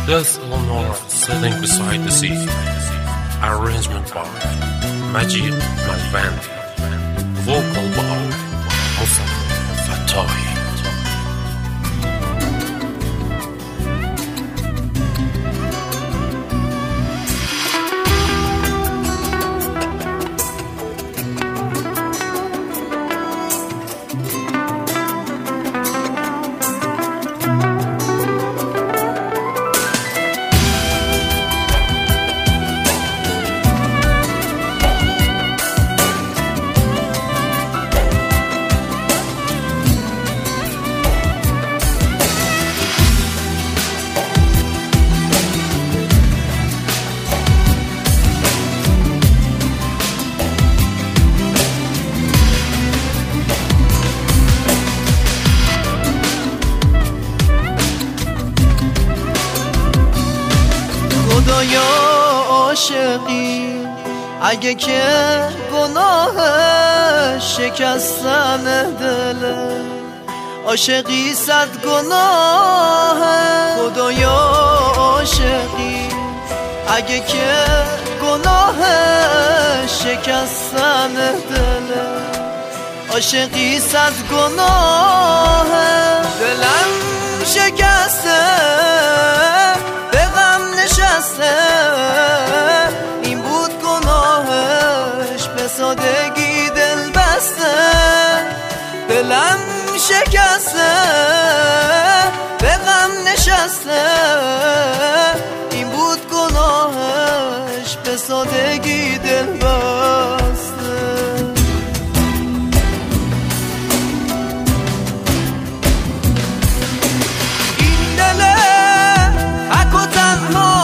Death Eleanor sitting beside the sea. Arrangement by Majid Malvandi. Vocal by Mustafa Fattahi. خدایا عاشقی اگه که گناه شکستن دل عاشقی صد گناه خدایا عاشقی اگه که گناه شکستن دل عاشقی صد گناه دلم شکسته این بود گناهش به سادگی دل بسته دلم شکسته به غم نشسته این بود گناهش به سادگی دل بسته این دل حق و تنها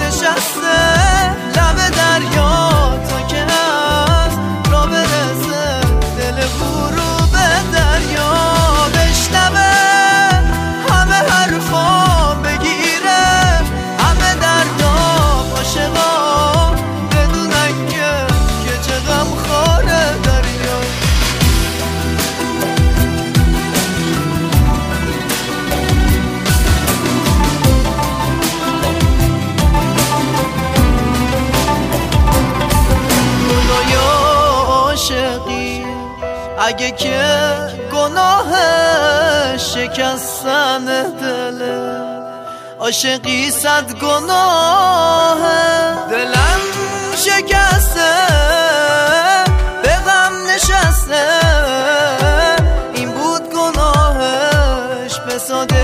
لب دریا تا که هست را برسه دل برو به دریا بشنوه همه حرفا بگیره همه دردام عاشقا بدونن که چه غم خواره دریا اگه که گناه شکستن دل عاشقی صد گناه دلم شکسته به غم نشسته این بود گناهش به ساده